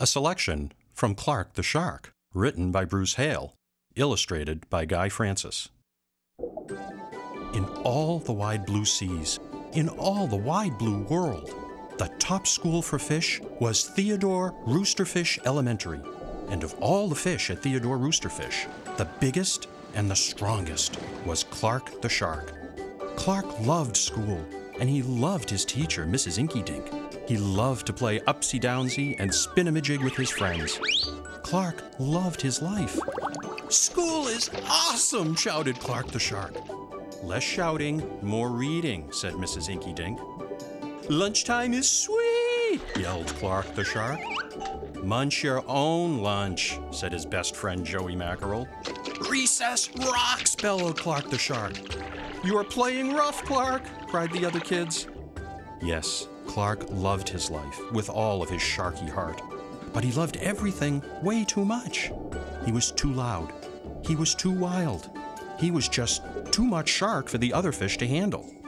A selection from Clark the Shark, written by Bruce Hale, illustrated by Guy Francis. In all the wide blue seas, in all the wide blue world, the top school for fish was Theodore Roosterfish Elementary. And of all the fish at Theodore Roosterfish, the biggest and the strongest was Clark the Shark. Clark loved school, and he loved his teacher, Mrs. Inky Dink. He loved to play upsy-downsy and spin-a-majig with his friends. Clark loved his life. "School is awesome!" shouted Clark the Shark. "Less shouting, more reading," said Mrs. Inky Dink. "Lunchtime is sweet!" yelled Clark the Shark. "Munch your own lunch," said his best friend Joey Mackerel. "Recess rocks!" bellowed Clark the Shark. "You are playing rough, Clark!" cried the other kids. Yes, Clark loved his life with all of his sharky heart, but he loved everything way too much. He was too loud. He was too wild. He was just too much shark for the other fish to handle.